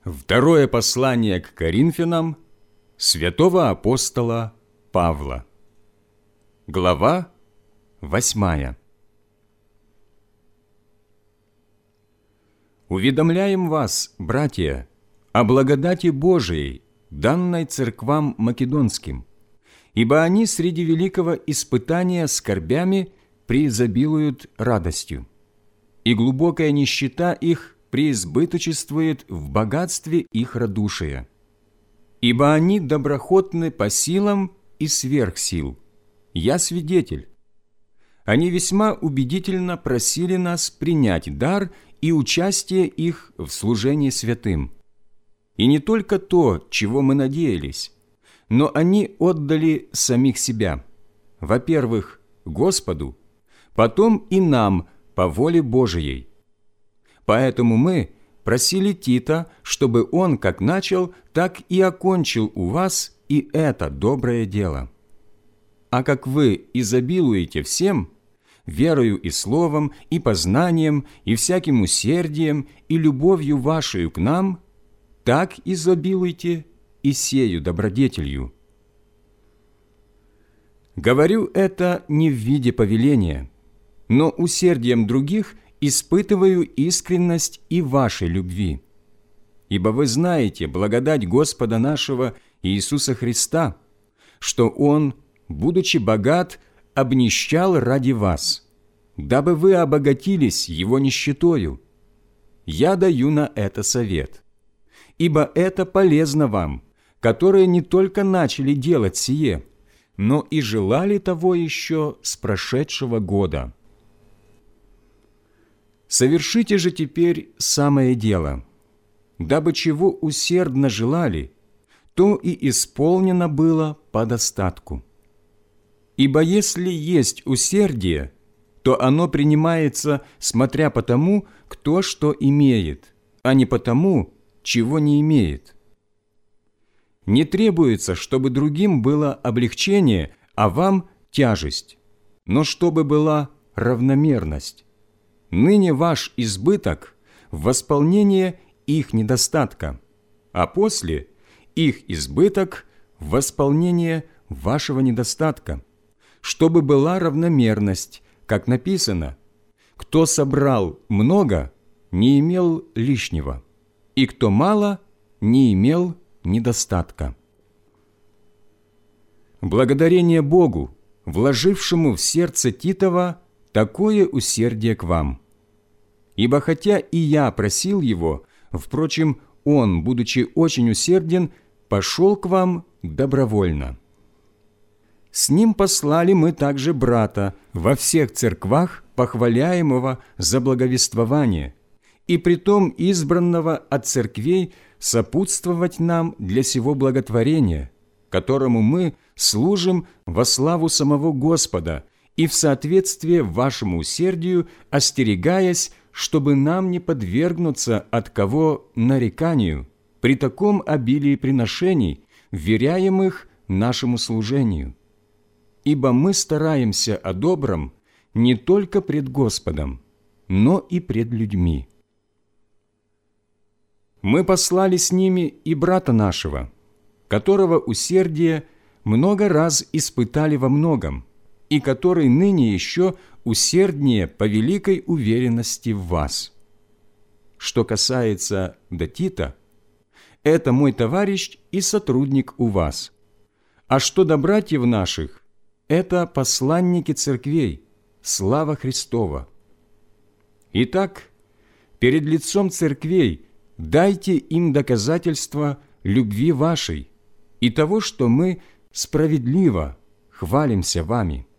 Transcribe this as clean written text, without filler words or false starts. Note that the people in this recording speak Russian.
Второе послание к Коринфянам святого апостола Павла. Глава 8. Уведомляем вас, братья, о благодати Божией, данной церквам македонским, ибо они среди великого испытания скорбями преизобилуют радостью, и глубокая нищета их преизбыточествует в богатстве их радушия. Ибо они доброхотны по силам и сверх сил. Я свидетель. Они весьма убедительно просили нас принять дар и участие их в служении святым. И не только то, чего мы надеялись, но они отдали самих себя, во-первых, Господу, потом и нам по воле Божией. Поэтому мы просили Тита, чтобы он как начал, так и окончил у вас и это доброе дело. А как вы изобилуете всем, верою и словом, и познанием, и всяким усердием, и любовью вашею к нам, так изобилуйте и сею добродетелью. Говорю это не в виде повеления, но усердием других испытываю искренность и вашей любви. Ибо вы знаете благодать Господа нашего Иисуса Христа, что Он, будучи богат, обнищал ради вас, дабы вы обогатились Его нищетою. Я даю на это совет. Ибо это полезно вам, которые не только начали делать сие, но и желали того еще с прошедшего года. Совершите же теперь самое дело, дабы чего усердно желали, то и исполнено было по достатку. Ибо если есть усердие, то оно принимается, смотря по тому, кто что имеет, а не по тому, чего не имеет. Не требуется, чтобы другим было облегчение, а вам тяжесть, но чтобы была равномерность. Ныне ваш избыток в восполнение их недостатка, а после их избыток в восполнение вашего недостатка, чтобы была равномерность, как написано: «Кто собрал много, не имел лишнего, и кто мало, не имел недостатка». Благодарение Богу, вложившему в сердце Титова такое усердие к вам. Ибо хотя и я просил его, впрочем, он, будучи очень усерден, пошел к вам добровольно. С ним послали мы также брата во всех церквах, похваляемого за благовествование, и притом избранного от церквей сопутствовать нам для сего благотворения, которому мы служим во славу самого Господа и в соответствие вашему усердию, остерегаясь, чтобы нам не подвергнуться от кого нареканию при таком обилии приношений, вверяемых нашему служению. Ибо мы стараемся о добром не только пред Господом, но и пред людьми. Мы послали с ними и брата нашего, которого усердие много раз испытали во многом, и который ныне еще усерднее по великой уверенности в вас. Что касается до Тита, это мой товарищ и сотрудник у вас. А что до братьев наших, это посланники церквей, слава Христова. Итак, перед лицом церквей дайте им доказательства любви вашей и того, что мы справедливо хвалимся вами.